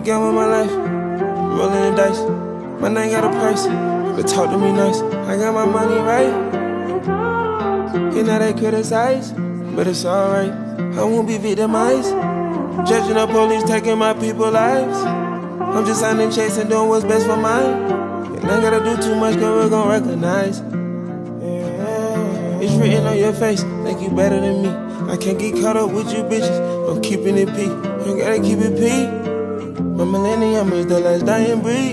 gamble my life, rolling the dice. My name got a price, but talk to me nice. I got my money right. You know they criticize, but it's alright. I won't be victimized. Judging the police, taking my people's lives. I'm just out and chasing, doing what's best for mine. And I ain't gotta do too much, cause we're gon' recognize. It's written on your face, think you better than me. I can't get caught up with you bitches, I'm keeping it P. You gotta keep it P. My millennium is the last dying breed.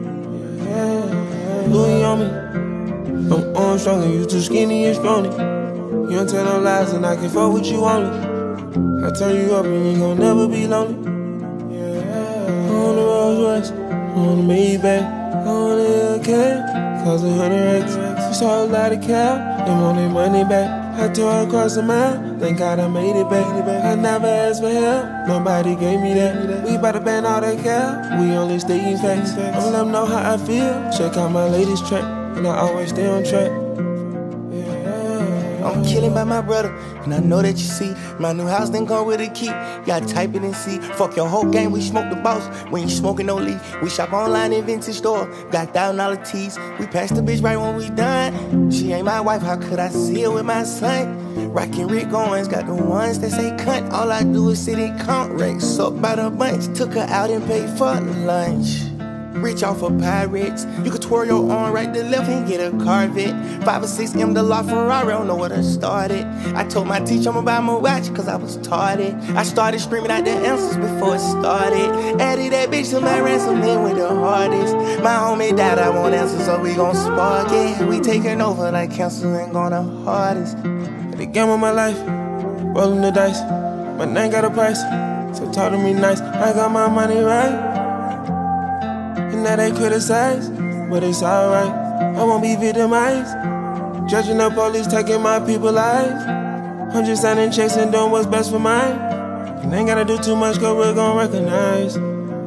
Louis on me, I'm Armstrong and you too skinny and scrawny. You don't tell no lies and I can fuck with you only. I turn you up and you gon' never be lonely. I'm on the Rolls Royce, I'm on the Maybach, I'm on the Hellcat, cause 100X. You saw a lot of cow, they want their money back. I tore across the mile, thank God I made it back. I never asked for help, nobody gave me that. We bout to ban all that cow, we only stating facts. I'ma let them know how I feel, check out my latest track, and I always stay on track. I'm killing by my brother, and I know that you see. My new house didn't come with a key. Gotta type it and see. Fuck your whole game, we smoke the boss. When you smoking no leaf, we shop online in vintage store. Got $1,000 tees. We pass the bitch right when we done. She ain't my wife, how could I see her with my son? Rockin' Rick Owens, got the ones that say cunt. All I do is sit and count racks up by the bunch. Took her out and paid for lunch. Rich off of Pyrex. You could twirl your arm right to left and get a Corvette. 5 or 6 M the law Ferrari, don't know where to start it. I told my teacher I'ma buy my watch cause I was tardy. I started screaming out the answers before it started. Added that bitch to my ransom man with the hardest. My homie died, I want answers, so we gon' spark it. We taking over like cancer and going the hardest. The game of my life, rolling the dice. My name got a price, so talk to me nice. I got my money right. And now they criticize, but it's alright. I won't be victimized. Judging the police, taking my people's lives. I'm just out and chasing, doing what's best for mine. And ain't gotta do too much, cause we're gon' recognize.